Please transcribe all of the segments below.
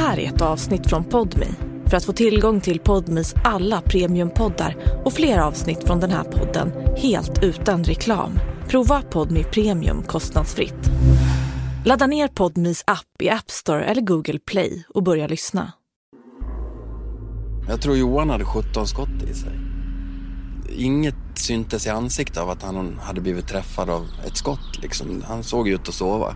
här är ett avsnitt från Podme. För att få tillgång till Podmes alla premiumpoddar och fler avsnitt från den här podden helt utan reklam. Prova Podme Premium kostnadsfritt. Ladda ner Podmes app i App Store eller Google Play och börja lyssna. Jag tror Johan hade 17 skott i sig. Inget syntes i ansiktet av att han hade blivit träffad av ett skott. Liksom. Han såg ut att sova.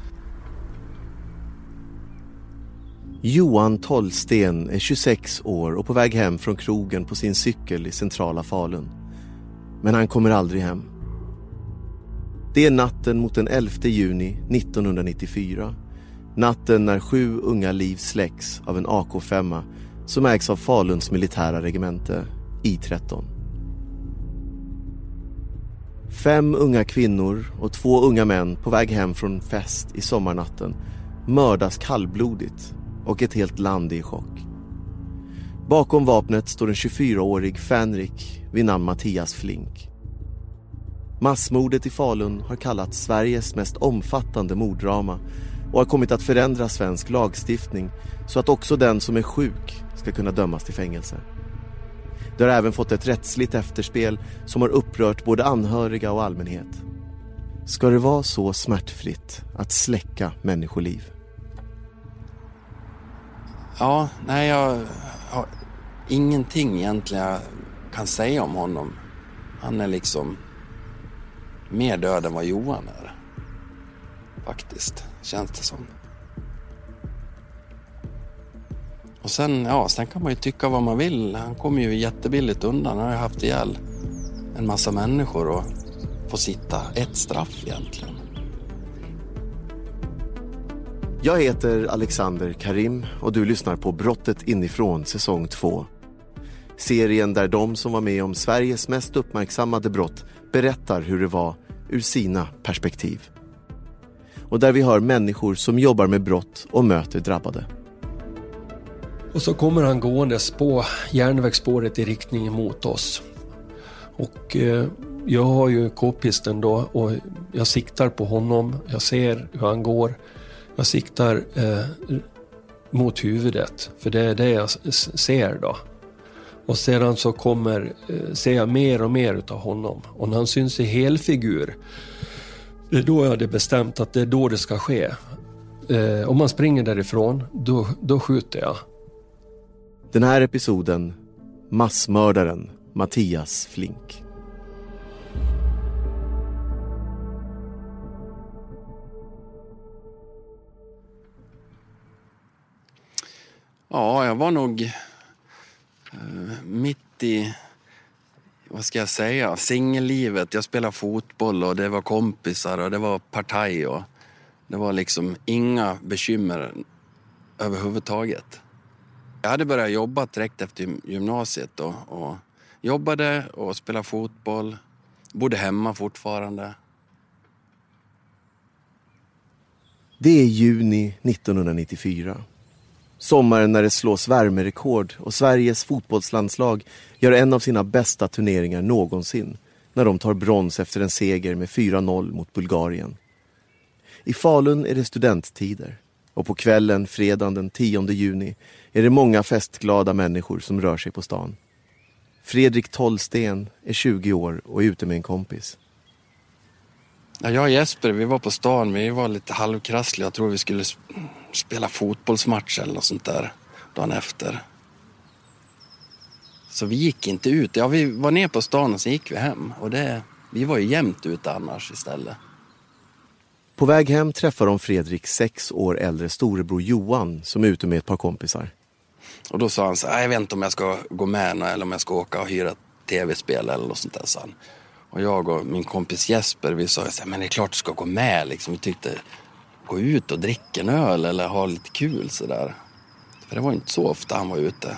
Johan Tollsten är 26 år och på väg hem från krogen på sin cykel i centrala Falun. Men han kommer aldrig hem. Det är natten mot den 11 juni 1994. Natten när 7 unga liv släcks av en AK5 som ägs av Faluns militära regemente, I13. 5 unga kvinnor och 2 unga män på väg hem från fest i sommarnatten mördas kallblodigt och ett helt land är i chock. Bakom vapnet står en 24-årig Fänrik vid namn Mattias Flink. Massmordet i Falun har kallats Sveriges mest omfattande morddrama och har kommit att förändra svensk lagstiftning så att också den som är sjuk ska kunna dömas till fängelse. Det har även fått ett rättsligt efterspel som har upprört både anhöriga och allmänhet. Ska det vara så smärtfritt att släcka människoliv? Ja, nej, jag har ingenting egentligen jag kan säga om honom. Han är liksom mer död än vad Johan är. Faktiskt, känns det som. Och sen kan man ju tycka vad man vill. Han kommer ju jättebilligt undan. Han har ju haft ihjäl en massa människor och får sitta ett straff egentligen. Jag heter Alexander Karim och du lyssnar på Brottet inifrån säsong 2. Serien där de som var med om Sveriges mest uppmärksammade brott berättar hur det var ur sina perspektiv. Och där vi hör människor som jobbar med brott och möter drabbade. Och så kommer han gåendes på järnvägsspåret i riktning mot oss. Och jag har ju k-pisten då och jag siktar på honom. Jag ser hur han går. Jag siktar mot huvudet, för det är det jag ser då. Och sedan så ser jag mer och mer utav honom. Och när han syns i helfigur, det är då jag hade bestämt att det är då det ska ske. Om man springer därifrån, då skjuter jag. Den här episoden, massmördaren Mattias Flink. Ja, jag var nog mitt i, vad ska jag säga, singellivet. Jag spelade fotboll och det var kompisar och det var partaj och det var liksom inga bekymmer överhuvudtaget. Jag hade börjat jobba direkt efter gymnasiet och jobbade och spelade fotboll. Bodde hemma fortfarande. Det är juni 1994. Sommaren när det slås värmerekord och Sveriges fotbollslandslag gör en av sina bästa turneringar någonsin när de tar brons efter en seger med 4-0 mot Bulgarien. I Falun är det studenttider och på kvällen fredagen den 10 juni är det många festglada människor som rör sig på stan. Fredrik Tollsten är 20 år och är ute med en kompis. Ja, jag och Jesper, vi var på stan, vi var lite halvkrassliga. Jag tror vi skulle spela fotbollsmatch eller något sånt där dagen efter. Så vi gick inte ut. Ja, vi var ner på stan och så gick vi hem. Och vi var ju jämt ute annars istället. På väg hem träffar de Fredriks 6 år äldre storebror Johan som är ute med ett par kompisar. Och då sa han så här, jag vet inte om jag ska gå med eller om jag ska åka och hyra ett tv-spel eller något sånt där, sa han. Och jag och min kompis Jesper, vi sa så här, men det är klart du ska gå med liksom. Vi tyckte, gå ut och dricka en öl eller ha lite kul så där. För det var inte så ofta han var ute.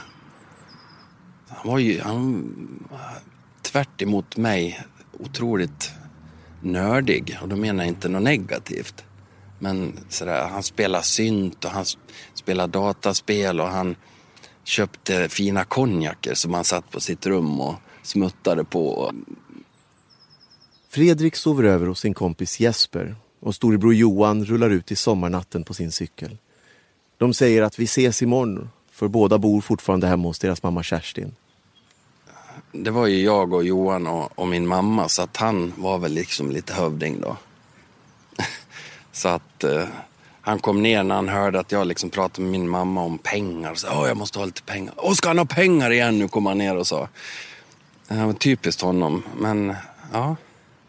Han tvärt emot mig otroligt nördig. Och då menar jag inte något negativt. Men sådär, han spelar synt och han spelar dataspel och han köpte fina konjaker som han satt på sitt rum och smuttade på. Fredrik sover över hos sin kompis Jesper och storebror Johan rullar ut i sommarnatten på sin cykel. De säger att vi ses imorgon, för båda bor fortfarande hemma hos deras mamma Kerstin. Det var ju jag och Johan och min mamma, så att han var väl liksom lite hövding då. Så att han kom ner när han hörde att jag liksom pratade med min mamma om pengar. Så jag måste ha lite pengar. Ska han ha pengar igen? Nu kom han ner och sa. Det var typiskt honom, men ja.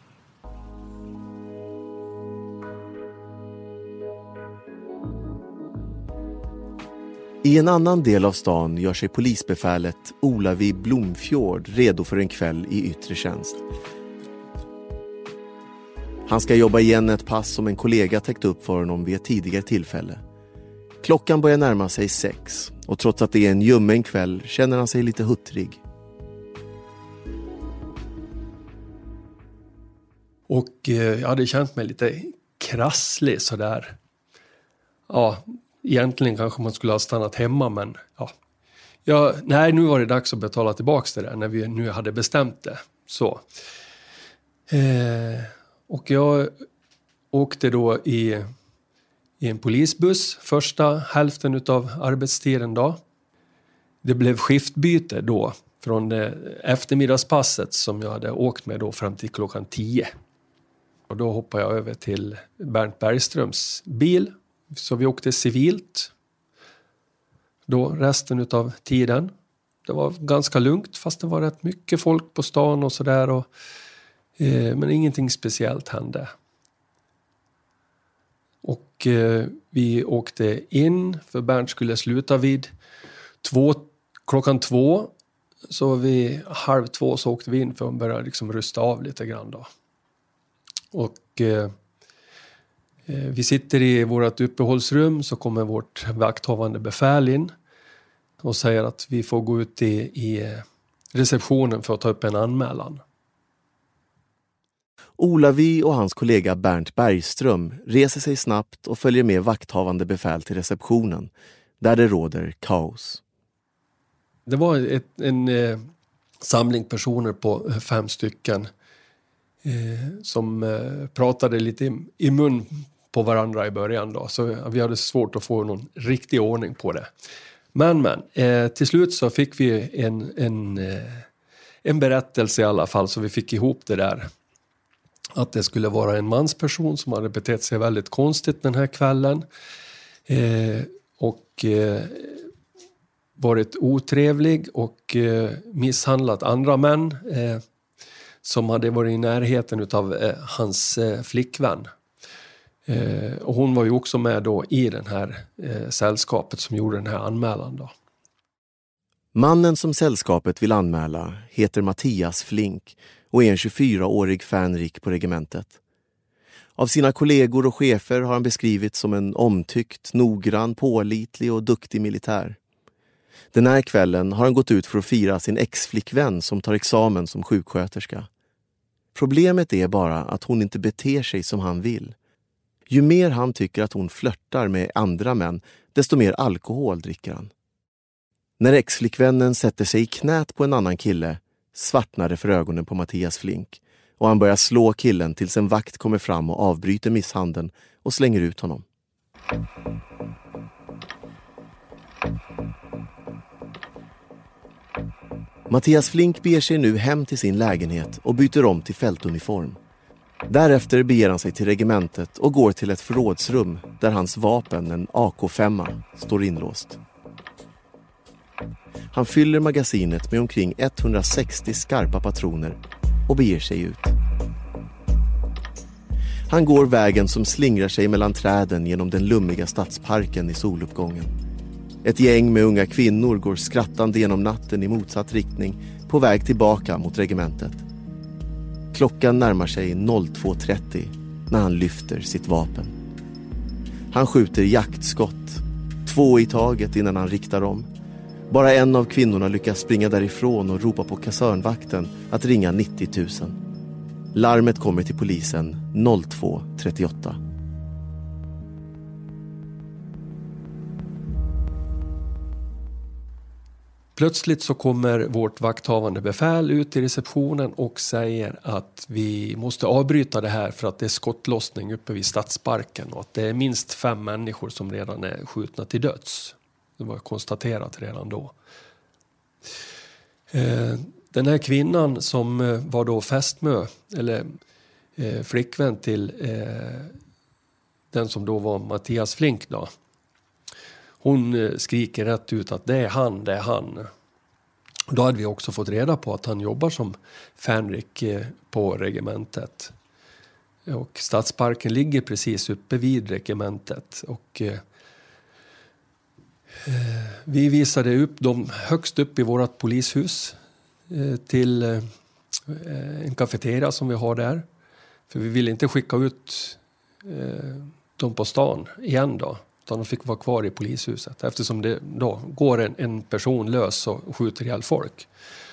I en annan del av stan gör sig polisbefälet Olavi Blomfjord redo för en kväll i yttre tjänst. Han ska jobba igen ett pass som en kollega täckt upp för honom vid ett tidigare tillfälle. Klockan börjar närma sig 6 och trots att det är en ljummen kväll känner han sig lite huttrig. Och jag hade känt mig lite krasslig sådär. Ja, egentligen kanske man skulle ha stannat hemma, men nej, nu var det dags att betala tillbaka det där när vi nu hade bestämt det. Så. Och jag åkte då i en polisbuss första hälften av arbetstiden då. Det blev skiftbyte då från det eftermiddagspasset som jag hade åkt med då fram till klockan 10. Och då hoppade jag över till Bernt Bergströms bil. Så vi åkte civilt då resten av tiden. Det var ganska lugnt fast det var rätt mycket folk på stan och sådär. Men ingenting speciellt hände. Och vi åkte in för Bernt skulle sluta vid klockan 2. Så vid 1:30 så åkte vi in för att börja liksom rusta av lite grann då. Och vi sitter i vårt uppehållsrum, så kommer vårt vakthavande befäl in och säger att vi får gå ut i receptionen för att ta upp en anmälan. Olavi och hans kollega Bernt Bergström reser sig snabbt och följer med vakthavande befäl till receptionen, där det råder kaos. Det var en samling personer på 5 stycken som pratade lite i mun på varandra i början då. Så vi hade svårt att få någon riktig ordning på det. Men till slut så fick vi en berättelse i alla fall, så vi fick ihop det där. Att det skulle vara en mansperson som hade betett sig väldigt konstigt den här kvällen. Och varit otrevlig och misshandlat andra män som hade varit i närheten av hans flickvän. Och hon var ju också med då i den här sällskapet som gjorde den här anmälan då. Mannen som sällskapet vill anmäla heter Mattias Flink och är en 24-årig fänrik på regementet. Av sina kollegor och chefer har han beskrivits som en omtyckt, noggrann, pålitlig och duktig militär. Den här kvällen har han gått ut för att fira sin ex-flickvän som tar examen som sjuksköterska. Problemet är bara att hon inte beter sig som han vill. Ju mer han tycker att hon flörtar med andra män, desto mer alkohol dricker han. När ex-flickvännen sätter sig i knät på en annan kille svartnar det för ögonen på Mattias Flink och han börjar slå killen tills en vakt kommer fram och avbryter misshandeln och slänger ut honom. Mattias Flink beger sig nu hem till sin lägenhet och byter om till fältuniform. Därefter beger han sig till regementet och går till ett förrådsrum där hans vapen, en AK5, står inlåst. Han fyller magasinet med omkring 160 skarpa patroner och beger sig ut. Han går vägen som slingrar sig mellan träden genom den lummiga stadsparken i soluppgången. Ett gäng med unga kvinnor går skrattande genom natten i motsatt riktning på väg tillbaka mot regementet. Klockan närmar sig 02:30 när han lyfter sitt vapen. Han skjuter jaktskott, 2 i taget innan han riktar om. Bara en av kvinnorna lyckas springa därifrån och ropa på kasernvakten att ringa 90 000. Larmet kommer till polisen 02:38. Plötsligt så kommer vårt vakthavande befäl ut i receptionen och säger att vi måste avbryta det här för att det är skottlossning uppe vid Stadsparken och att det är minst 5 människor som redan är skjutna till döds. Det var konstaterat redan då. Den här kvinnan som var då fästmö eller flickvän till den som då var Mattias Flink då. Hon skriker rätt ut att det är han. Då hade vi också fått reda på att han jobbar som fänrik på regementet. Och Stadsparken ligger precis uppe vid regementet. Och vi visade upp dem högst upp i vårt polishus till en kafeteria som vi har där. För vi ville inte skicka ut dem på stan igen då. Utan de fick vara kvar i polishuset. Eftersom det då går en person lös och skjuter ihjäl folk.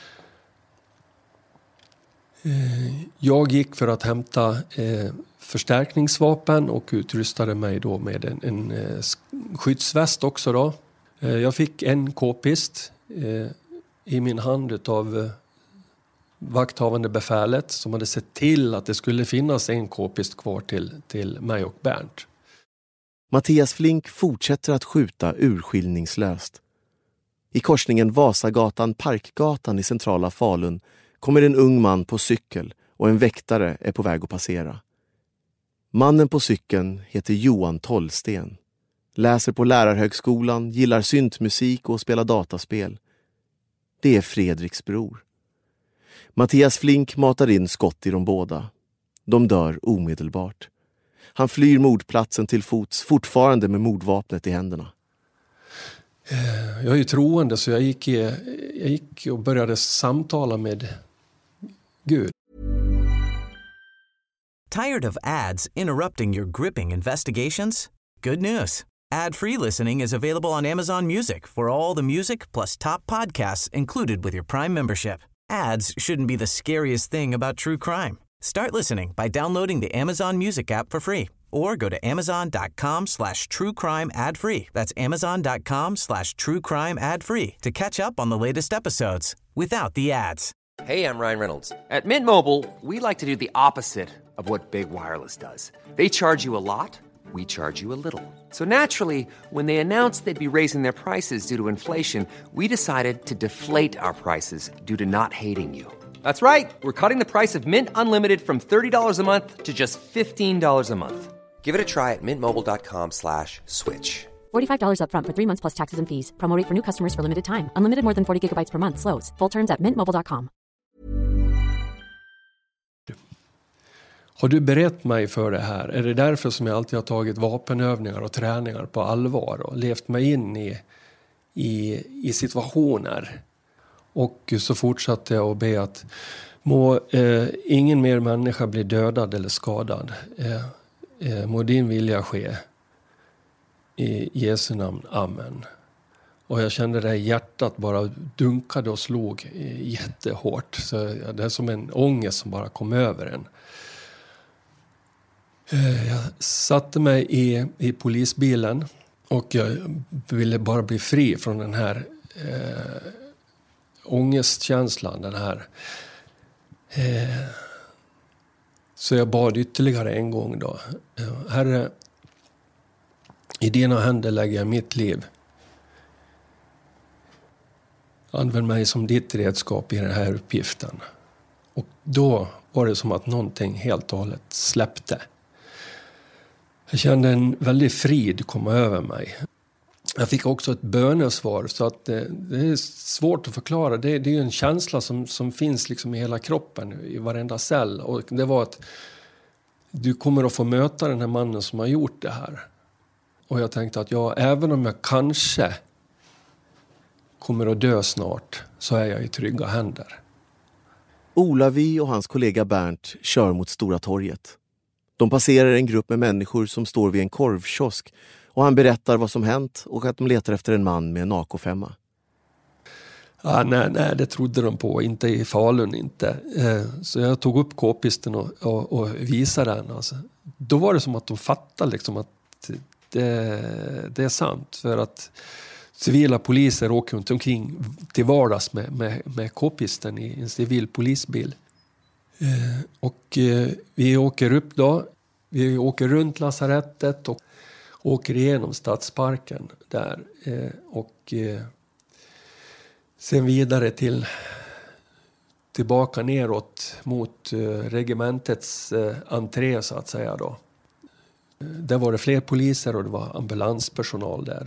Jag gick för att hämta förstärkningsvapen och utrustade mig då med en skyddsväst också då. Jag fick en k-pist i min hand av vakthavande befälet som hade sett till att det skulle finnas en k-pist kvar till mig och Bernt. Mattias Flink fortsätter att skjuta urskillningslöst. I korsningen Vasagatan-Parkgatan i centrala Falun kommer en ung man på cykel och en väktare är på väg att passera. Mannen på cykeln heter Johan Tollsten. Läser på lärarhögskolan, gillar syntmusik och spelar dataspel. Det är Fredriks bror. Mattias Flink matar in skott i de båda. De dör omedelbart. Han flyr mordplatsen till fots, fortfarande med mordvapnet i händerna. Jag är ju troende så jag gick och började samtala med Gud. Tired of ads interrupting your gripping investigations? Good news. Ad-free listening is available on Amazon Music for all the music plus top podcasts included with your Prime membership. Ads shouldn't be the scariest thing about true crime. Start listening by downloading the Amazon Music app for free or go to amazon.com/truecrime ad-free. That's amazon.com/truecrime ad-free to catch up on the latest episodes without the ads. Hey, I'm Ryan Reynolds. At Mint Mobile, we like to do the opposite of what Big Wireless does. They charge you a lot, we charge you a little. So naturally, when they announced they'd be raising their prices due to inflation, we decided to deflate our prices due to not hating you. That's right. We're cutting the price of Mint Unlimited from $30 a month to just $15 a month. Give it a try at mintmobile.com/switch. $45 up front for 3 months plus taxes and fees. Promo rate for new customers for limited time. Unlimited more than 40 gigabytes per month. Slows full terms at mintmobile.com. Har du berett mig för det här? Är det därför som jag alltid har tagit vapenövningar och träningar på allvar och levt mig in i situationer? Och så fortsatte jag att be att må ingen mer människa bli dödad eller skadad. Må din vilja ske. I Jesu namn. Amen. Och jag kände det här hjärtat bara dunkade och slog jättehårt. Så det är som en ångest som bara kom över en. Jag satte mig i polisbilen och jag ville bara bli fri från den här ångestkänslan. Den här. Så jag bad ytterligare en gång då. Herre, i dina händer lägger jag mitt liv. Använd mig som ditt redskap i den här uppgiften. Och då var det som att någonting helt och hållet släppte. Jag kände en väldig frid komma över mig. Jag fick också ett bönesvar så att det är svårt att förklara. Det är ju en känsla som finns liksom i hela kroppen, i varenda cell. Och det var att du kommer att få möta den här mannen som har gjort det här. Och jag tänkte att även om jag kanske kommer att dö snart så är jag i trygga händer. Olavi och hans kollega Bernt kör mot Stora torget. De passerar en grupp med människor som står vid en korvkiosk och han berättar vad som hänt och att de letar efter en man med en AK5. Nej, det trodde de på. Inte i Falun, inte. Så jag tog upp k-pisten och visade den. Alltså. Då var det som att de fattade liksom att det är sant. För att civila poliser åker runt omkring till vardags med k-pisten i en civil polisbil. Och vi åker upp då. Vi åker runt lasarettet och åker igenom stadsparken där. Och sen vidare tillbaka neråt mot regementets entré så att säga då. Där var det fler poliser och det var ambulanspersonal där.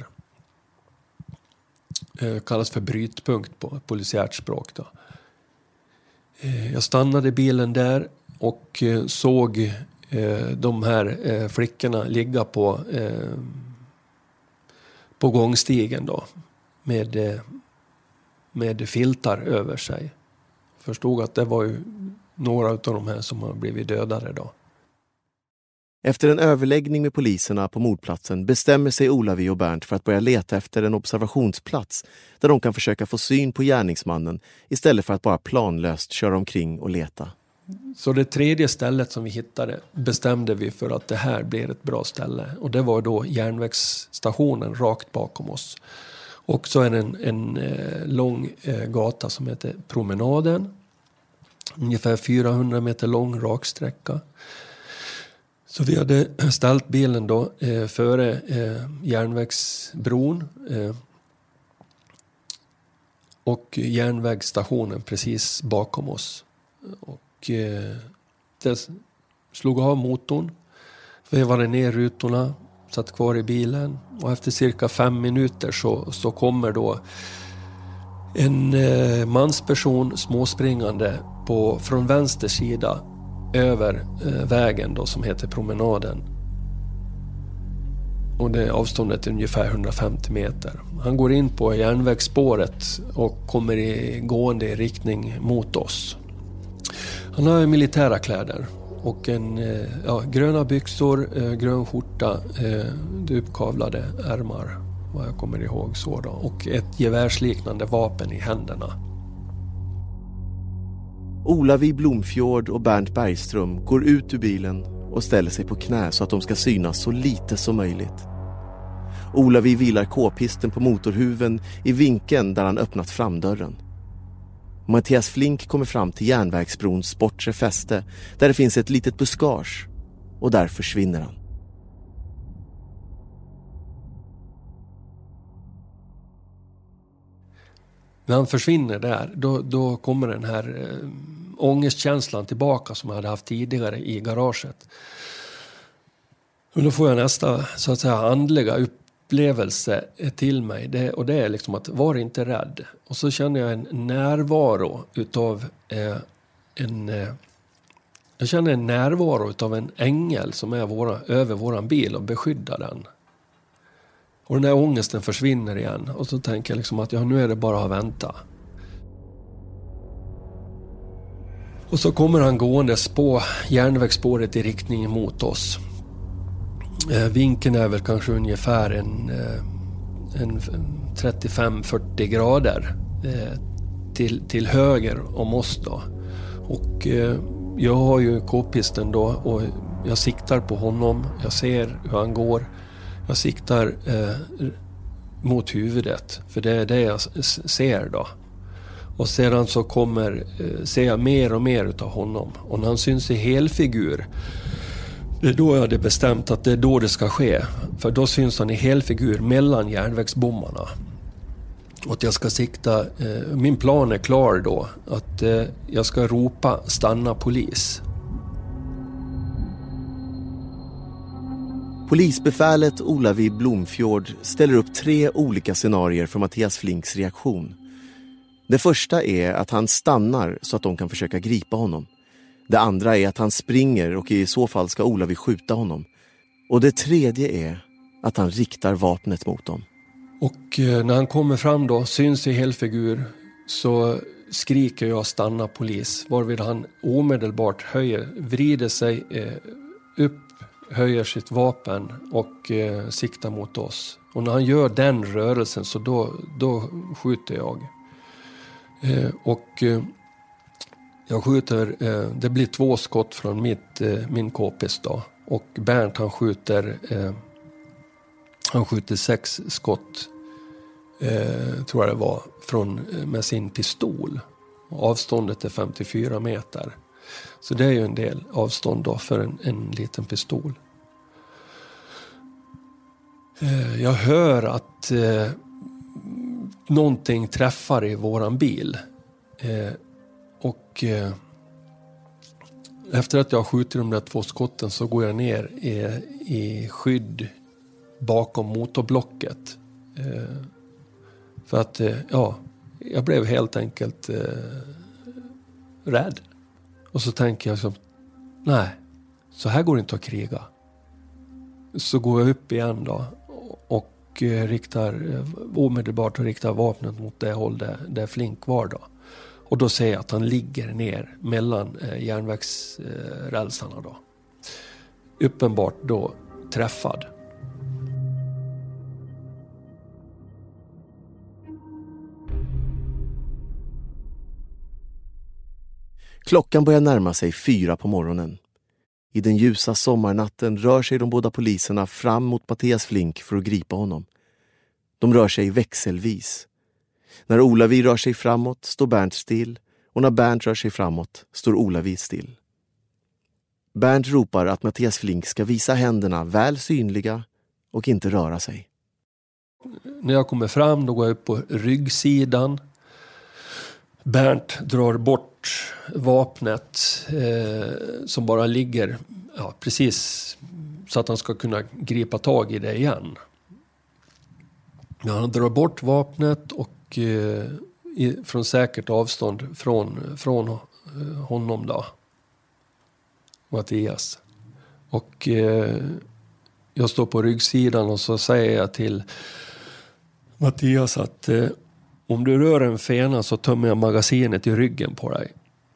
Kallas för brytpunkt på polisiärt språk då. Jag stannade bilen där och såg de här flickorna ligga på gångstigen då med filtar över sig. Förstod att det var ju några av de här som har blivit dödade då. Efter en överläggning med poliserna på mordplatsen bestämmer sig Olavi och Bernt för att börja leta efter en observationsplats där de kan försöka få syn på gärningsmannen istället för att bara planlöst köra omkring och leta. Så det tredje stället som vi hittade bestämde vi för att det här blir ett bra ställe. Och det var då järnvägsstationen rakt bakom oss. Och så är det en lång gata som heter Promenaden. Ungefär 400 meter lång raksträcka. Så vi hade ställt bilen då före järnvägsbron och järnvägsstationen precis bakom oss. Och det slog av motorn, vevade ner rutorna, satt kvar i bilen och efter cirka 5 minuter så kommer då en mansperson småspringande från vänster sida över vägen då som heter Promenaden. Och det avståndet är ungefär 150 meter. Han går in på järnvägsspåret och kommer gående i riktning mot oss. Han har militära kläder och gröna byxor, grön skjorta, uppkavlade ärmar, vad jag kommer ihåg så då, och ett gevärsliknande vapen i händerna. Olavi Blomfjord och Bernt Bergström går ut ur bilen och ställer sig på knä så att de ska synas så lite som möjligt. Olavi vilar k-pisten på motorhuven i vinkeln där han öppnat framdörren. Mattias Flink kommer fram till järnvägsbrons bortre fäste där det finns ett litet buskage och där försvinner han. När han försvinner där, då kommer den här ångestkänslan tillbaka som jag hade haft tidigare i garaget. Och då får jag nästa så att säga andliga upplevelse till mig. Det är liksom att var inte rädd. Och så känner jag en närvaro utav jag känner en närvaro utav en ängel som är över våran bil och beskyddar den. Och den här ångesten försvinner igen. Och så tänker jag liksom att nu är det bara att vänta. Och så kommer han gåendes på järnvägsspåret i riktning mot oss. Vinkeln är väl kanske ungefär en 35-40 grader till höger om oss då. Och jag har ju k-pisten då och jag siktar på honom. Jag ser hur han går. Jag siktar mot huvudet, för det är det jag ser då. Och sedan så ser jag mer och mer utav honom. Och när han syns i helfigur, det är då jag hade bestämt att det är då det ska ske. För då syns han i helfigur mellan järnvägsbommarna. Och att jag ska sikta, min plan är klar då, att jag ska ropa stanna polis. Polisbefälet Olavi Blomfjord ställer upp 3 olika scenarier för Mattias Flinks reaktion. Det första är att han stannar så att de kan försöka gripa honom. Det andra är att han springer och i så fall ska Olavi skjuta honom. Och det tredje är att han riktar vapnet mot dem. Och när han kommer fram då, syns i helfigur, så skriker jag stanna polis. Varvid han omedelbart vrider sig upp, höjer sitt vapen och siktar mot oss. Och när han gör den rörelsen så då skjuter jag. Jag skjuter, det blir 2 skott från min k-pist då. Och Bernt han skjuter 6 skott tror jag det var, med sin pistol. Avståndet är 54 meter. Så det är ju en del avstånd då för en liten pistol. Jag hör att någonting träffar i våran bil. Och efter att jag har skjutit de där 2 skotten så går jag ner i skydd bakom motorblocket. För att, jag blev helt enkelt rädd. Och så tänker jag nej, så här går det inte att kriga. Så går jag upp igen då och omedelbart riktar vapnet mot det håll där Flink var då. Och då ser jag att han ligger ner mellan järnvägsrälsarna då. Uppenbart då träffad. Klockan börjar närma sig 4 på morgonen. I den ljusa sommarnatten rör sig de båda poliserna fram mot Mattias Flink för att gripa honom. De rör sig växelvis. När Olavi rör sig framåt står Bernt still, och när Bernt rör sig framåt står Olavi still. Bernt ropar att Mattias Flink ska visa händerna väl synliga och inte röra sig. När jag kommer fram då går jag upp på ryggsidan. Bernt drar bort vapnet som bara ligger precis så att han ska kunna gripa tag i det igen. Han drar bort vapnet och från säkert avstånd från honom då, Mattias. Och jag står på ryggsidan och så säger jag till Mattias att om du rör en fena så tömmer jag magasinet i ryggen på dig.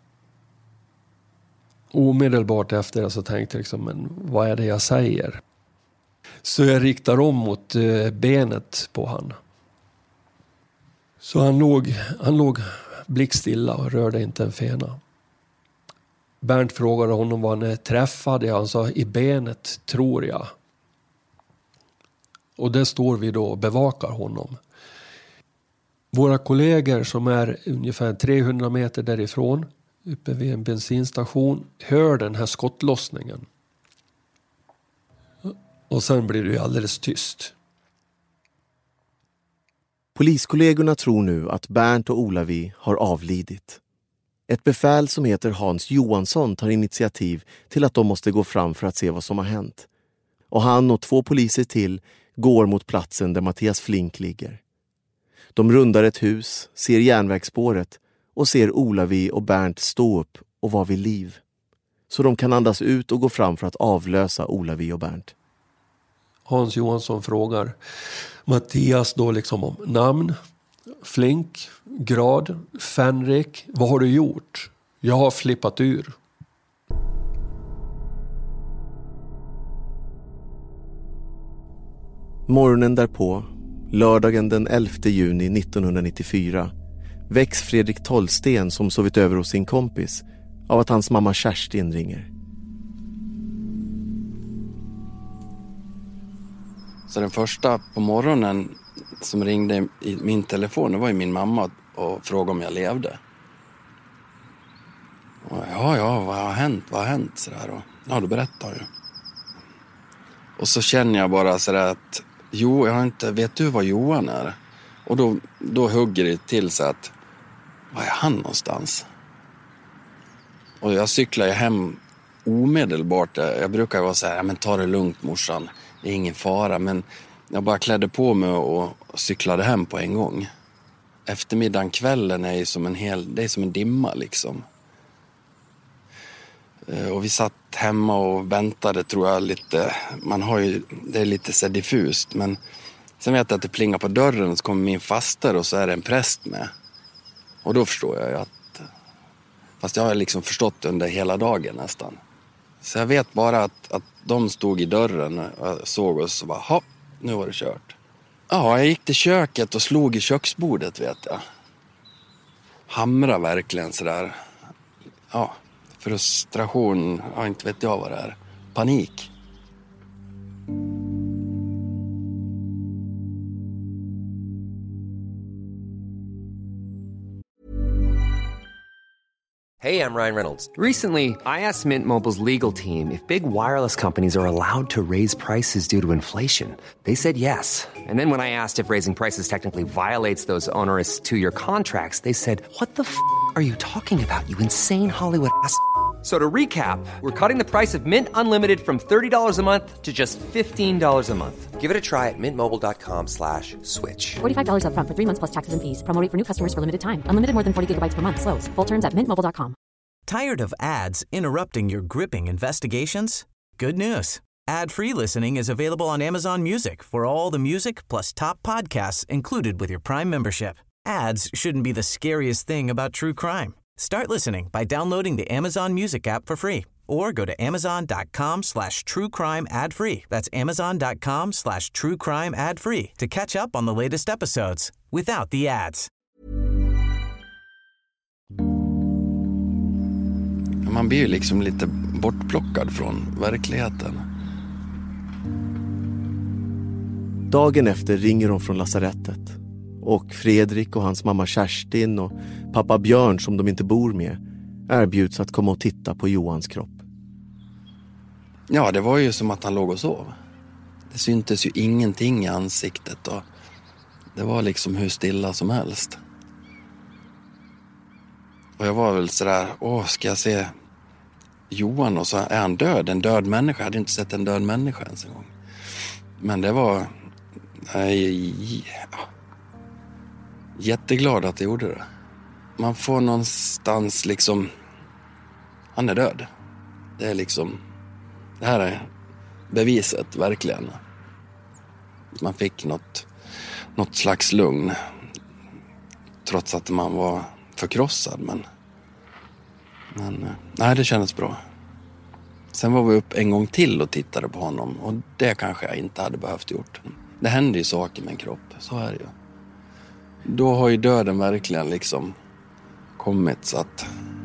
Omedelbart efter det så tänkte jag men vad är det jag säger? Så jag riktar om mot benet på han. Så han låg blickstilla och rörde inte en fena. Bernt frågade honom vad han träffade. Han sa i benet tror jag. Och där står vi då och bevakar honom. Våra kollegor som är ungefär 300 meter därifrån, uppe vid en bensinstation, hör den här skottlossningen. Och sen blir det ju alldeles tyst. Poliskollegorna tror nu att Bernt och Olavi har avlidit. Ett befäl som heter Hans Johansson tar initiativ till att de måste gå fram för att se vad som har hänt. Och han och 2 poliser till går mot platsen där Mattias Flink ligger. De rundar ett hus, ser järnvägsspåret och ser Olavi och Bernt stå upp och vara vid liv. Så de kan andas ut och gå fram för att avlösa Olavi och Bernt. Hans Johansson frågar Mattias då liksom om namn, Flink, grad, Fänrik, vad har du gjort? Jag har flippat ur. Morgonen därpå, lördagen den 11 juni 1994, väcks Fredrik Tollsten som sovit över hos sin kompis av att hans mamma Kerstin ringer. Så den första på morgonen som ringde i min telefon, det var ju min mamma och frågade om jag levde. Och ja, vad har hänt? Sådär. Och, ja, då berättar jag. Och så känner jag bara sådär att vet du vad Johan är? Och då hugger det till så att, var är han någonstans? Och jag cyklar ju hem omedelbart. Jag brukar vara så här, men ta det lugnt morsan, det är ingen fara. Men jag bara klädde på mig och cyklade hem på en gång. Eftermiddagen, kvällen är ju det är som en dimma liksom. Och vi satt hemma och väntade, tror jag, lite. Det är lite så diffust, men sen vet jag att det plingar på dörren, så kommer min faster och så är det en präst med. Och då förstår jag ju att, fast jag har liksom förstått under hela dagen nästan. Så jag vet bara att de stod i dörren och såg oss och bara, nu var det kört. Ja, jag gick till köket och slog i köksbordet, vet jag. Hamra verkligen sådär. Ja, frustration, inte vet jag vad det är. Panik. Hey, I'm Ryan Reynolds. Recently, I asked Mint Mobile's legal team if big wireless companies are allowed to raise prices due to inflation. They said yes. And then when I asked if raising prices technically violates those onerous two-year contracts, they said, "What the f*** are you talking about, you insane Hollywood ass?" So to recap, we're cutting the price of Mint Unlimited from $30 a month to just $15 a month. Give it a try at mintmobile.com/switch. $45 up front for 3 months plus taxes and fees. Promo rate for new customers for limited time. Unlimited more than 40 gigabytes per month. Slows full terms at mintmobile.com. Tired of ads interrupting your gripping investigations? Good news. Ad-free listening is available on Amazon Music for all the music plus top podcasts included with your Prime membership. Ads shouldn't be the scariest thing about true crime. Start listening by downloading the Amazon Music app for free or go to amazon.com/truecrime ad-free. That's amazon.com/truecrime ad-free to catch up on the latest episodes without the ads. Man blir ju liksom lite bortplockad från verkligheten. Dagen efter ringer de från lasarettet. Och Fredrik och hans mamma Kerstin och pappa Björn, som de inte bor med, erbjuds att komma och titta på Johans kropp. Ja, det var ju som att han låg och sov. Det syntes ju ingenting i ansiktet och det var liksom hur stilla som helst. Och jag var väl sådär, ska jag se Johan och så är han död? En död människa? Jag hade inte sett en död människa ens en gång. Men det var... jätteglad att jag gjorde det. Man får någonstans liksom... Han är död. Det är liksom... Det här är beviset, verkligen. Man fick något slags lugn. Trots att man var förkrossad, men nej, det kändes bra. Sen var vi upp en gång till och tittade på honom, och det kanske jag inte hade behövt gjort. Det händer ju saker med en kropp, så är det ju. Då har ju döden verkligen liksom kommit, så att...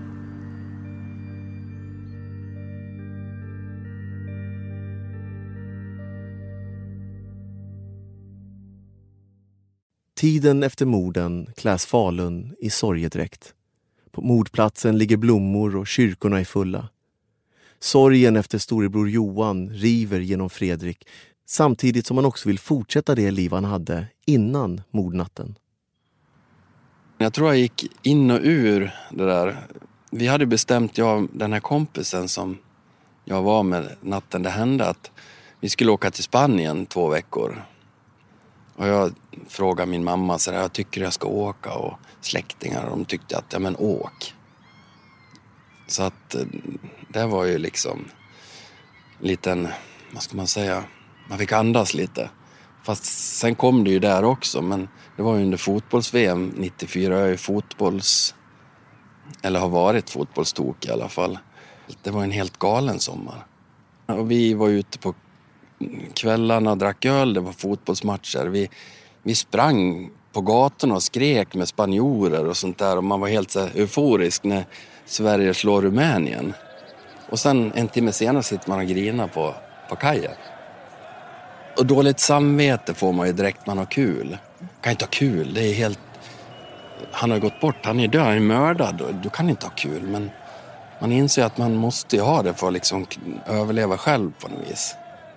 Tiden efter morden kläs Falun i sorgedräkt. På mordplatsen ligger blommor och kyrkorna är fulla. Sorgen efter storebror Johan river genom Fredrik, samtidigt som han också vill fortsätta det liv han hade innan mordnatten. Jag tror jag gick in och ur det där. Vi hade bestämt, den här kompisen som jag var med natten det hände, att vi skulle åka till Spanien 2 veckor. Och jag frågade min mamma så där, jag tycker jag ska åka, och släktingar, de tyckte att ja, men åk. Så att det var ju liksom liten, vad ska man säga, man fick andas lite. Fast sen kom det ju där också, men det var ju under fotbolls-VM 94, jag är ju eller har varit fotbollstok i alla fall. Det var en helt galen sommar. Och vi var ute på kvällarna och drack öl, det var fotbollsmatcher. Vi sprang på gatorna och skrek med spanjorer och sånt där, och man var helt så euforisk när Sverige slår Rumänien. Och sen en timme senare sitter man och grinar på kajen. Och dåligt samvete får man ju direkt, man har kul. Kan inte ha kul, det är helt... Han har gått bort, han är död, han är mördad. Du kan inte ha kul, men man inser att man måste ha det för att liksom överleva själv på något vis.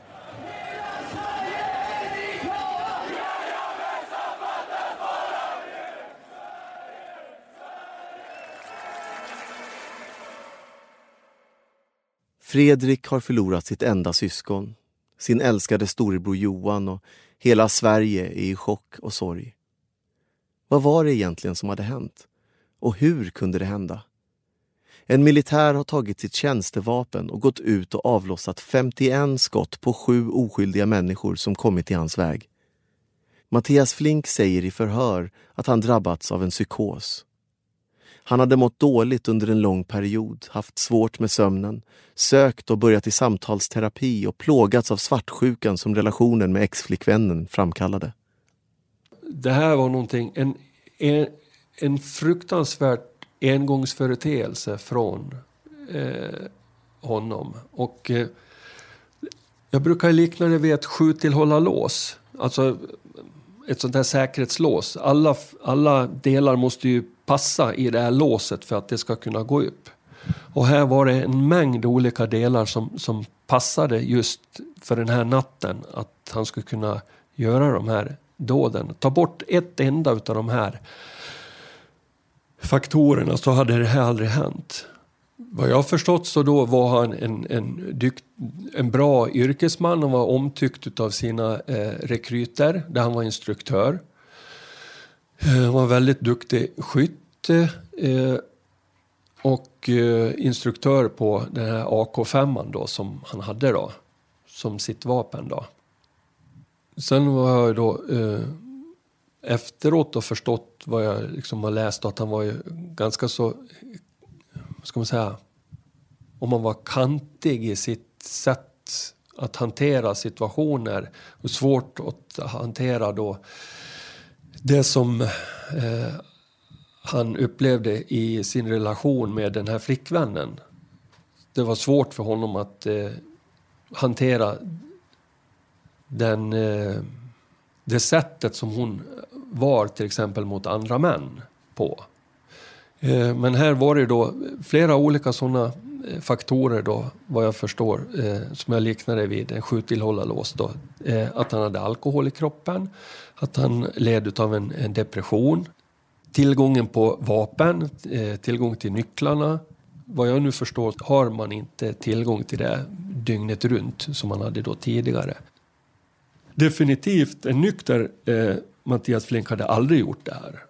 Fredrik har förlorat sitt enda syskon, sin älskade storebror Johan, och hela Sverige är i chock och sorg. Vad var det egentligen som hade hänt? Och hur kunde det hända? En militär har tagit sitt tjänstevapen och gått ut och avlossat 51 skott på 7 oskyldiga människor som kommit i hans väg. Mattias Flink säger i förhör att han drabbats av en psykos. Han hade mått dåligt under en lång period, haft svårt med sömnen, sökt och börjat i samtalsterapi och plågats av svartsjukan som relationen med ex-flickvännen framkallade. Det här var någonting, en fruktansvärt engångsföreteelse från honom. Och jag brukar likna det vid ett skjut-till-hålla-lås. Alltså ett sånt här säkerhetslås. Alla delar måste ju passa i det här låset för att det ska kunna gå upp. Och här var det en mängd olika delar som passade just för den här natten, att han skulle kunna göra de här dåden. Ta bort ett enda av de här faktorerna så hade det här aldrig hänt. Vad jag har förstått så då var han en bra yrkesman och var omtyckt av sina rekryter där han var instruktör. Han var väldigt duktig skytt och instruktör på den här AK5 då som han hade då som sitt vapen då. Sen var jag då efteråt och förstått vad jag liksom har läst att han var ju ganska så, ska man säga, om man var kantig i sitt sätt att hantera situationer och svårt att hantera då det som han upplevde i sin relation med den här flickvännen. Det var svårt för honom att hantera det sättet som hon var till exempel mot andra män på. Men här var det då flera olika sådana faktorer då, vad jag förstår, som jag liknade vid en skjuttillhållarlås då. Att han hade alkohol i kroppen, att han led av en depression, tillgången på vapen, tillgång till nycklarna. Vad jag nu förstår har man inte tillgång till det dygnet runt som man hade då tidigare. Definitivt en nykter Mattias Flink hade aldrig gjort det här.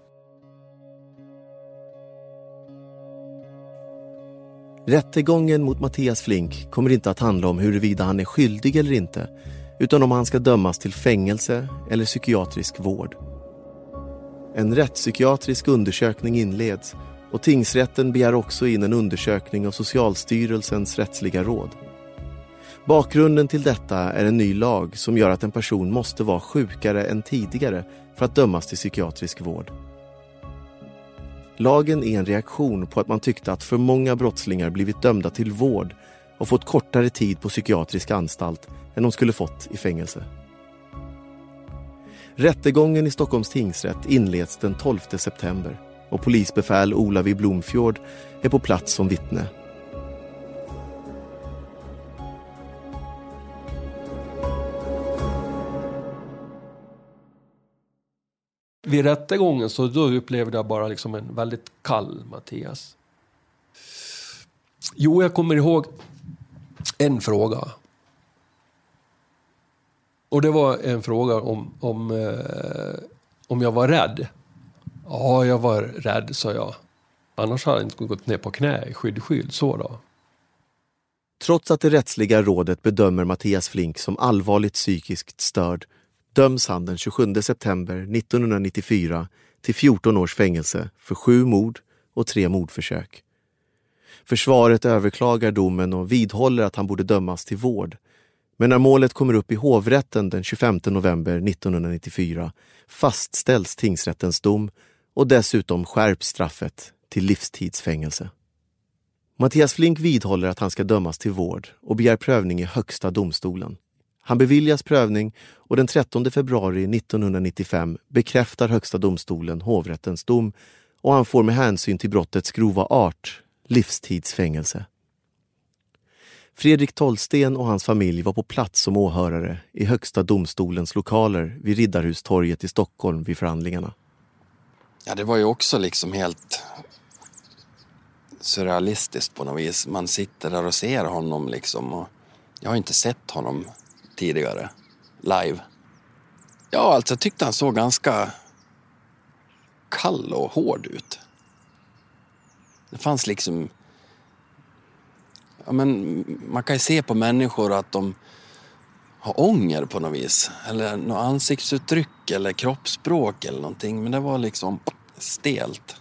Rättegången mot Mattias Flink kommer inte att handla om huruvida han är skyldig eller inte, utan om han ska dömas till fängelse eller psykiatrisk vård. En rättspsykiatrisk undersökning inleds och tingsrätten begär också in en undersökning av Socialstyrelsens rättsliga råd. Bakgrunden till detta är en ny lag som gör att en person måste vara sjukare än tidigare för att dömas till psykiatrisk vård. Lagen är en reaktion på att man tyckte att för många brottslingar blivit dömda till vård och fått kortare tid på psykiatrisk anstalt än de skulle fått i fängelse. Rättegången i Stockholms tingsrätt inleds den 12 september och polisbefäl Ola V. Blomfjord är på plats som vittne. Vid rättegången så då upplevde jag bara liksom en väldigt kall Mattias. Jo, jag kommer ihåg en fråga. Och det var en fråga om jag var rädd. Ja, jag var rädd, sa jag. Annars hade jag inte gått ner på knä i skydd så då. Trots att det rättsliga rådet bedömer Mattias Flink som allvarligt psykiskt störd döms han den 27 september 1994 till 14 års fängelse för 7 mord och 3 mordförsök. Försvaret överklagar domen och vidhåller att han borde dömas till vård. Men när målet kommer upp i hovrätten den 25 november 1994 fastställs tingsrättens dom och dessutom skärps straffet till livstidsfängelse. Mattias Flink vidhåller att han ska dömas till vård och begär prövning i högsta domstolen. Han beviljas prövning och den 13 februari 1995 bekräftar högsta domstolen hovrättens dom och han får med hänsyn till brottets grova art livstidsfängelse. Fredrik Tollsten och hans familj var på plats som åhörare i högsta domstolens lokaler vid Riddarhustorget i Stockholm vid förhandlingarna. Ja, det var ju också liksom helt surrealistiskt på något vis. Man sitter där och ser honom liksom och jag har inte sett honom tidigare live. Ja, alltså jag tyckte han såg ganska kall och hård ut. Det fanns liksom, ja, men man kan ju se på människor att de har ånger på något vis. Eller något ansiktsuttryck eller kroppsspråk eller någonting. Men det var liksom stelt.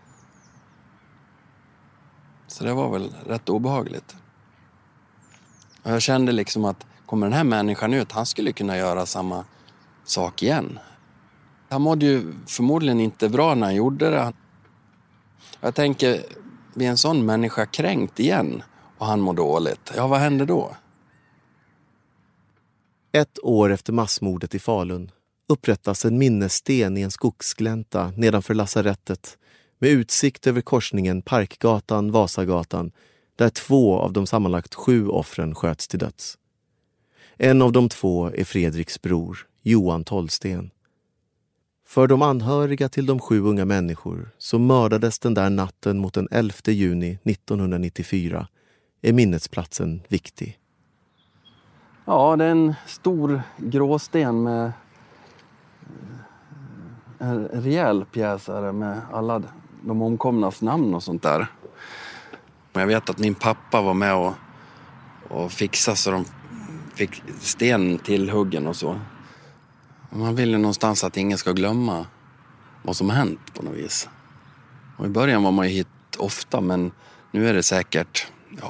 Så det var väl rätt obehagligt. Och jag kände liksom att kommer den här människan ut, han skulle kunna göra samma sak igen. Han mådde ju förmodligen inte bra när han gjorde det. Jag tänker, blir en sån människa kränkt igen och han mår dåligt? Ja, vad händer då? 1 år efter massmordet i Falun upprättas en minnessten i en skogsglänta nedanför lasarettet med utsikt över korsningen Parkgatan-Vasagatan, där 2 av de sammanlagt 7 offren sköts till döds. En av de 2 är Fredriks bror, Johan Tollsten. För de anhöriga till de 7 unga människor som mördades den där natten mot den 11 juni 1994 är minnesplatsen viktig. Ja, det är en stor gråsten med en rejäl pjäs här med alla de omkomnas namn och sånt där. Jag vet att min pappa var med och fixade så de fick sten till huggen och så. Man vill ju någonstans att ingen ska glömma vad som har hänt på något vis. Och i början var man ju hit ofta, men nu är det säkert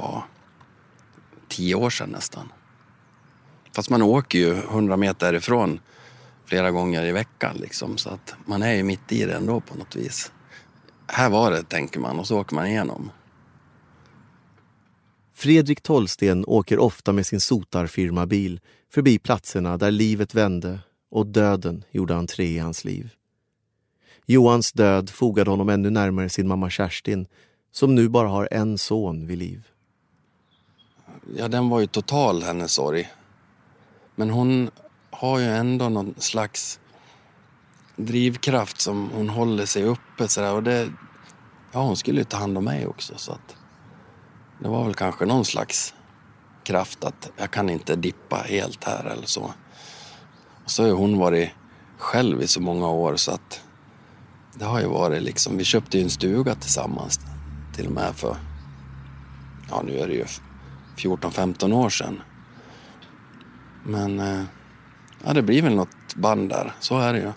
10 år sedan nästan. Fast man åker ju 100 meter ifrån flera gånger i veckan liksom, så att man är ju mitt i det ändå på något vis. Här var det, tänker man, och så åker man igenom. Fredrik Tollsten åker ofta med sin sotarfirmabil förbi platserna där livet vände och döden gjorde entré i hans liv. Johans död fogade honom ännu närmare sin mamma Kerstin, som nu bara har en son vid liv. Ja, den var ju total, hennes sorg. Men hon har ju ändå någon slags drivkraft som hon håller sig uppe så där, och det, hon skulle ju ta hand om mig också, så att det var väl kanske någon slags kraft att jag kan inte dippa helt här eller så. Och så har ju hon varit själv i så många år, så att det har ju varit liksom, vi köpte ju en stuga tillsammans till och med för, nu är det ju 14-15 år sedan. Men det blir väl något band där, så är det ju.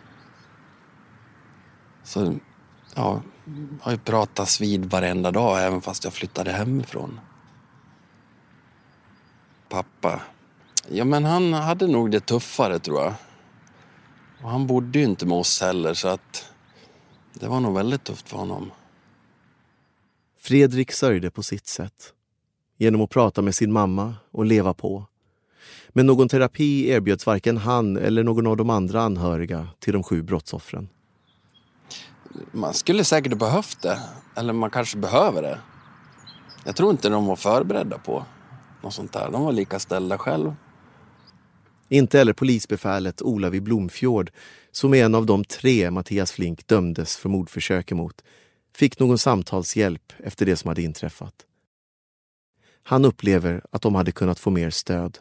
Så jag har ju pratats vid varenda dag, även fast jag flyttade hemifrån. Pappa, men han hade nog det tuffare, tror jag. Och han bodde ju inte med oss heller, så att det var nog väldigt tufft för honom. Fredrik sörjde på sitt sätt, genom att prata med sin mamma och leva på. Men någon terapi erbjöds varken han eller någon av de andra anhöriga till de 7 brottsoffren. Man skulle säkert behövt det, eller man kanske behöver det. Jag tror inte de var förberedda på något sånt där. De var lika ställda själv. Inte heller polisbefälet Olav i Blomfjord, som är en av de 3 Mattias Flink dömdes för mordförsök emot, fick någon samtalshjälp efter det som hade inträffat. Han upplever att de hade kunnat få mer stöd.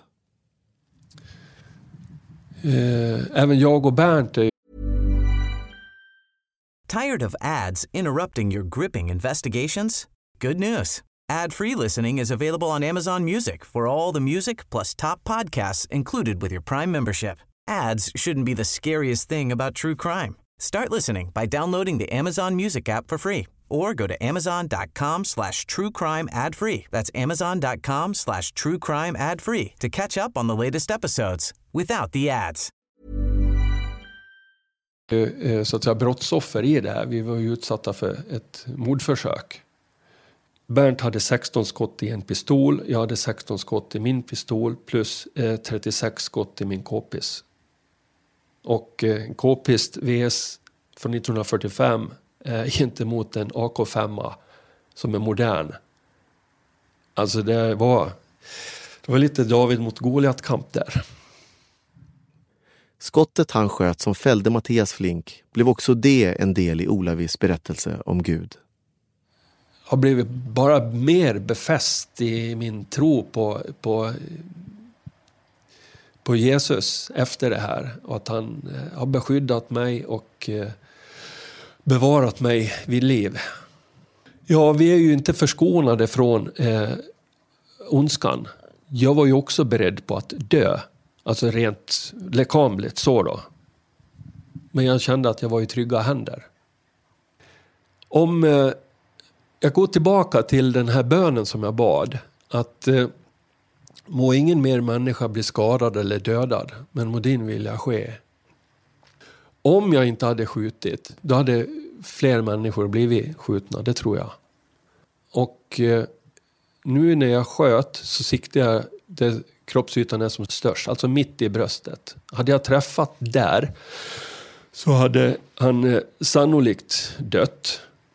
Även jag och Bernt är... Tired of ads interrupting your gripping investigations? Good news. Ad-free listening is available on Amazon Music for all the music plus top podcasts included with your Prime membership. Ads shouldn't be the scariest thing about true crime. Start listening by downloading the Amazon Music app for free or go to amazon.com/truecrime ad-free. That's amazon.com/truecrime ad-free to catch up on the latest episodes without the ads. Så att säga brottsoffer i det här. Vi var ju utsatta för ett mordförsök. Bernt hade 16 skott i en pistol. Jag hade 16 skott i min pistol plus 36 skott i min k-pist. Och en k-pist VS från 1945 gentemot en AK5 som är modern. Alltså det var lite David mot Goliat-kamp där. Skottet han sköt som fällde Mattias Flink blev också det en del i Olavis berättelse om Gud. Jag har blivit bara mer befäst i min tro på Jesus efter det här. Och att han har beskyddat mig och bevarat mig vid liv. Ja, vi är ju inte förskonade från ondskan. Jag var ju också beredd på att dö. Alltså rent lekamligt så då. Men jag kände att jag var i trygga händer. Om jag går tillbaka till den här bönen som jag bad. Att må ingen mer människa bli skadad eller dödad. Men må din vilja ske. Om jag inte hade skjutit. Då hade fler människor blivit skjutna. Det tror jag. Och nu när jag sköt så siktade jag där kroppsytan är som störst. Alltså mitt i bröstet. Hade jag träffat där så hade han sannolikt dött.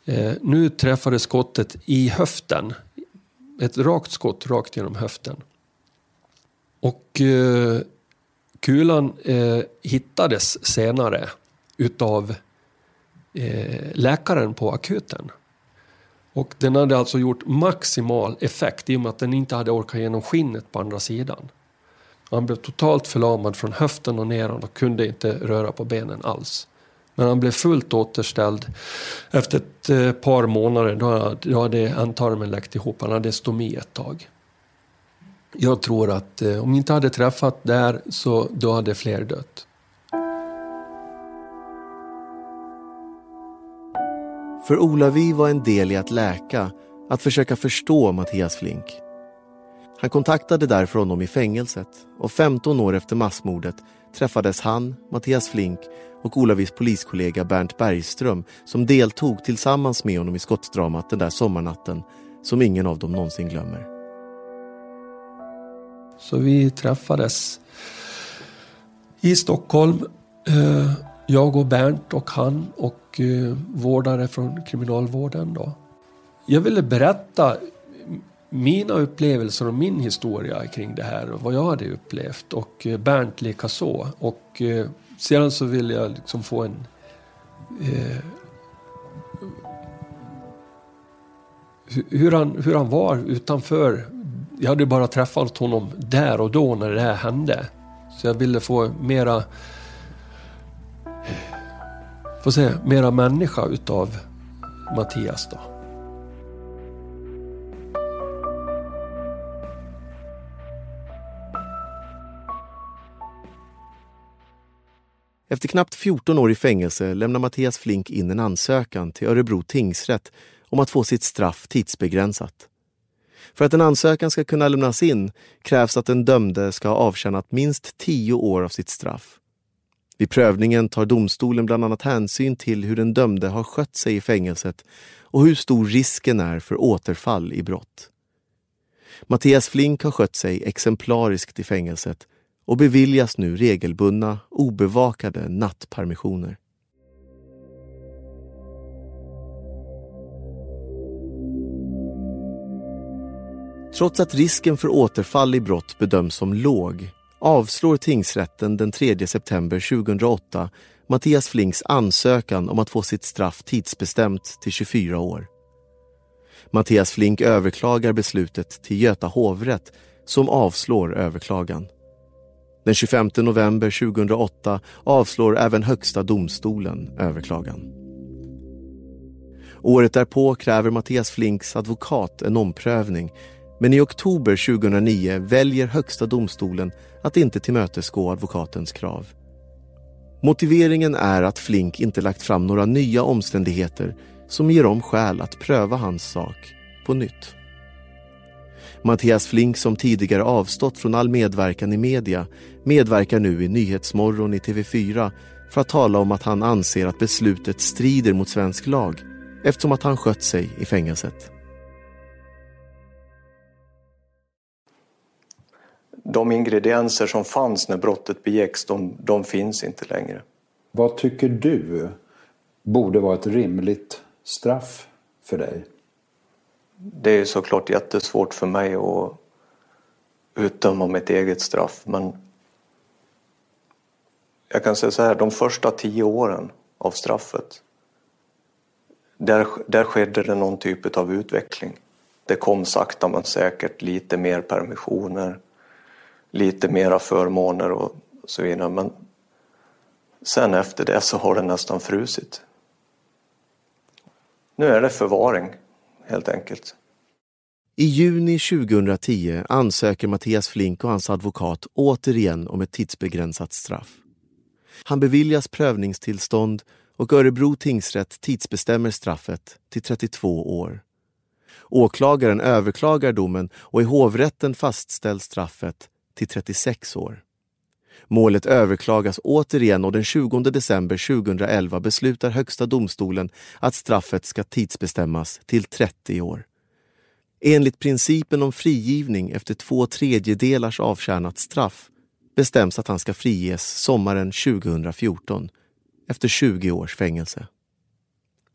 Nu träffade skottet i höften. Ett rakt skott rakt genom höften. Och kulan hittades senare utav läkaren på akuten. Och den hade alltså gjort maximal effekt i och med att den inte hade orkat genom skinnet på andra sidan. Han blev totalt förlamad från höften och neråt och kunde inte röra på benen alls. Men han blev fullt återställd efter ett par månader. Då hade ändtarmen läckt ihop. Han hade stomi ett tag. Jag tror att om vi inte hade träffat där så då hade fler dött. För Olavi var en del i att läka, att försöka förstå Mattias Flink. Han kontaktade därför honom i fängelset och 15 år efter massmordet träffades han, Mattias Flink och Olavis poliskollega Bernt Bergström som deltog tillsammans med honom i skottsdramat den där sommarnatten som ingen av dem någonsin glömmer. Så vi träffades i Stockholm, jag och Bernt och han och vårdare från kriminalvården då. Jag ville berätta mina upplevelser och min historia kring det här och vad jag hade upplevt och Bernt likaså. Och sedan så ville jag liksom få en hur han var utanför. Jag hade bara träffat honom där och då när det här hände. Så jag ville få mera människa utav Mattias då. Efter knappt 14 år i fängelse lämnar Mattias Flink in en ansökan till Örebro tingsrätt om att få sitt straff tidsbegränsat. För att en ansökan ska kunna lämnas in krävs att den dömde ska ha avtjänat minst 10 år av sitt straff. Vid prövningen tar domstolen bland annat hänsyn till hur den dömde har skött sig i fängelset och hur stor risken är för återfall i brott. Mattias Flink har skött sig exemplariskt i fängelset och beviljas nu regelbundna, obevakade nattpermissioner. Trots att risken för återfall i brott bedöms som låg avslår tingsrätten den 3 september 2008 Mattias Flinks ansökan om att få sitt straff tidsbestämt till 24 år. Mattias Flink överklagar beslutet till Göta hovrätt som avslår överklagan. Den 25 november 2008 avslår även Högsta domstolen överklagan. Året därpå kräver Mattias Flinks advokat en omprövning, men i oktober 2009 väljer Högsta domstolen att inte tillmötesgå advokatens krav. Motiveringen är att Flink inte lagt fram några nya omständigheter som ger dem skäl att pröva hans sak på nytt. Mattias Flink, som tidigare avstått från all medverkan i media, medverkar nu i Nyhetsmorgon i TV4 för att tala om att han anser att beslutet strider mot svensk lag eftersom att han skött sig i fängelset. De ingredienser som fanns när brottet begicks, de finns inte längre. Vad tycker du borde vara ett rimligt straff för dig? Det är såklart jättesvårt för mig att utdöma mitt eget straff. Men jag kan säga så här, de första 10 åren av straffet, där skedde det någon typ av utveckling. Det kom sakta men säkert lite mer permissioner, lite mera förmåner och så vidare. Men sen efter det så har det nästan frusit. Nu är det förvaring, helt enkelt. I juni 2010 ansöker Mattias Flink och hans advokat återigen om ett tidsbegränsat straff. Han beviljas prövningstillstånd och Örebro tingsrätt tidsbestämmer straffet till 32 år. Åklagaren överklagar domen och i hovrätten fastställs straffet till 36 år. Målet överklagas återigen och den 20 december 2011 beslutar Högsta domstolen att straffet ska tidsbestämmas till 30 år. Enligt principen om frigivning efter 2/3 avtjänat straff bestäms att han ska friges sommaren 2014 efter 20 års fängelse.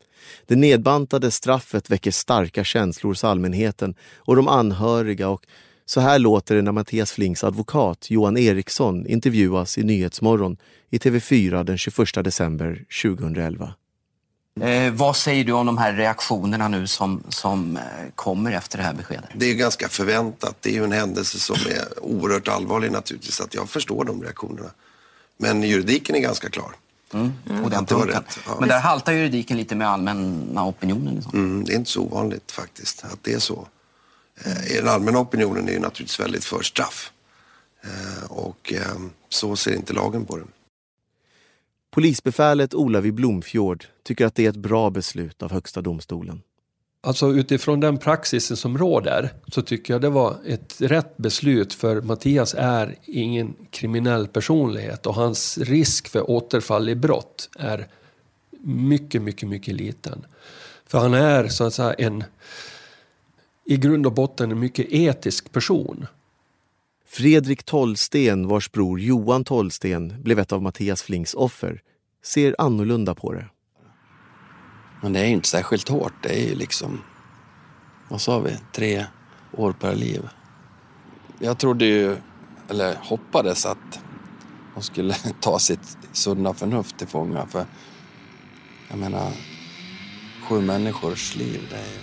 Det nedbantade straffet väcker starka känslor hos allmänheten och de anhöriga, och så här låter det när Mattias Flinks advokat Johan Eriksson intervjuas i Nyhetsmorgon i TV4 den 21 december 2011. Vad säger du om de här reaktionerna nu som kommer efter det här beskedet? Det är ganska förväntat. Det är ju en händelse som är oerhört allvarlig naturligtvis. Att jag förstår de reaktionerna. Men juridiken är ganska klar. Och den punkten. Ja. Men där haltar juridiken lite med allmänna opinionen. Det är inte så ovanligt faktiskt att det är så. Den allmänna opinionen är ju naturligtvis väldigt för straff. Och så ser inte lagen på det. Polisbefälet Olavi Blomfjord tycker att det är ett bra beslut av Högsta domstolen. Alltså utifrån den praxisen som råder så tycker jag det var ett rätt beslut, för Mattias är ingen kriminell personlighet och hans risk för återfall i brott är mycket, mycket, mycket liten. För han är så att säga i grund och botten en mycket etisk person. Fredrik Tollsten, vars bror Johan Tollsten blev ett av Mattias Flinks offer, ser annorlunda på det. Men det är inte särskilt hårt. Det är ju liksom, vad sa vi, 3 år per liv. Jag trodde ju, eller hoppades att de skulle ta sitt sunda förnuft till fånga. För jag menar, 7 människors liv, det är ju...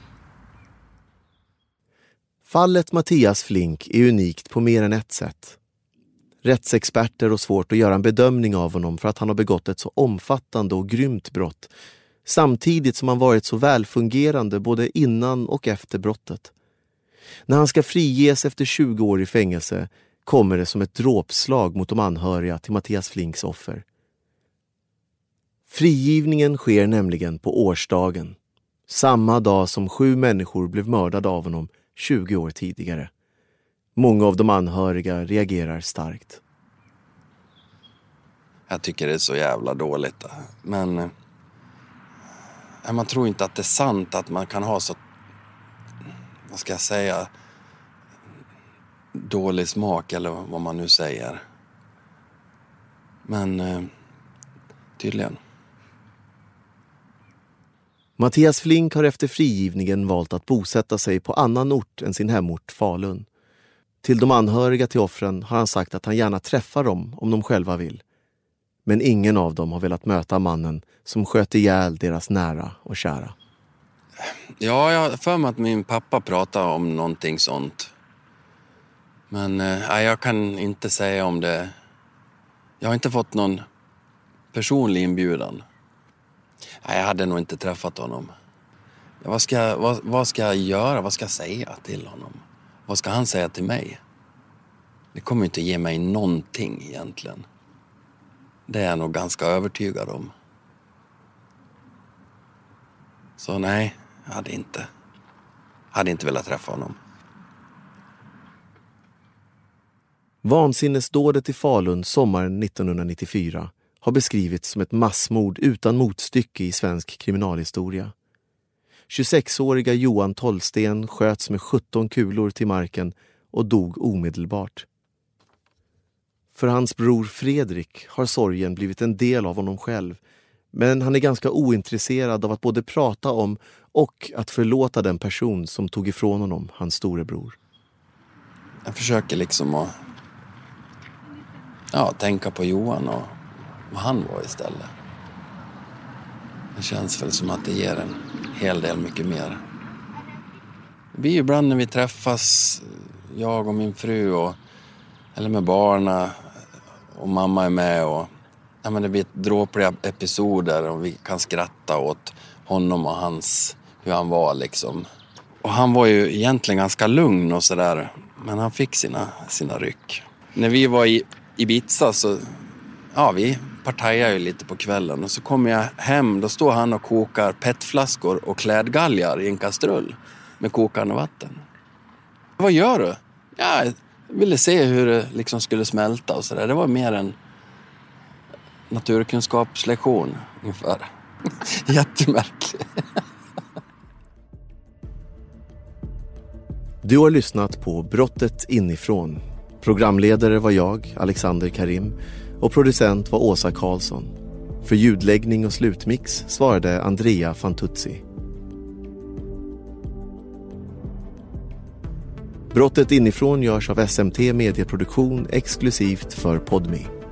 Fallet Mattias Flink är unikt på mer än ett sätt. Rättsexperter har svårt att göra en bedömning av honom för att han har begått ett så omfattande och grymt brott, samtidigt som han varit så välfungerande både innan och efter brottet. När han ska friges efter 20 år i fängelse kommer det som ett dråpslag mot de anhöriga till Mattias Flinks offer. Frigivningen sker nämligen på årsdagen, samma dag som 7 människor blev mördade av honom 20 år tidigare. Många av de anhöriga reagerar starkt. Jag tycker det är så jävla dåligt. Men man tror inte att det är sant att man kan ha så, vad ska jag säga, dålig smak eller vad man nu säger. Men tydligen. Mattias Flink har efter frigivningen valt att bosätta sig på annan ort än sin hemort Falun. Till de anhöriga till offren har han sagt att han gärna träffar dem om de själva vill. Men ingen av dem har velat möta mannen som sköt ihjäl deras nära och kära. Ja, jag har för mig att min pappa pratade om någonting sånt. Men jag kan inte säga om det. Jag har inte fått någon personlig inbjudan. Nej, jag hade nog inte träffat honom. Vad ska jag göra? Vad ska jag säga till honom? Vad ska han säga till mig? Det kommer inte ge mig någonting egentligen. Det är jag nog ganska övertygad om. Så nej, jag hade inte velat träffa honom. Vansinnesdådet i Falun sommaren 1994 har beskrivits som ett massmord utan motstycke i svensk kriminalhistoria. 26-åriga Johan Tollsten sköts med 17 kulor till marken och dog omedelbart. För hans bror Fredrik har sorgen blivit en del av honom själv, men han är ganska ointresserad av att både prata om och att förlåta den person som tog ifrån honom hans storebror. Jag försöker liksom att tänka på Johan och vad han var istället. Det känns väl som att det ger en hel del mycket mer. Det blir ju ibland när vi träffas, jag och min fru eller med barna och mamma är med och det blir dråpliga episoder och vi kan skratta åt honom och hur han var liksom. Och han var ju egentligen ganska lugn och sådär, men han fick sina ryck. När vi var i Ibiza så vi partajade ju lite på kvällen och så kommer jag hem, då står han och kokar petflaskor och klädgalgar i en kastrull med kokande vatten. Vad gör du? Jag ville se hur det liksom skulle smälta och sådär. Det var mer en naturkunskapslektion ungefär. Jättemärkligt. Du har lyssnat på Brottet inifrån. Programledare var jag, Alexander Karim, och producent var Åsa Karlsson. För ljudläggning och slutmix svarade Andrea Fantuzzi. Brottet inifrån görs av SMT Medieproduktion exklusivt för Podme.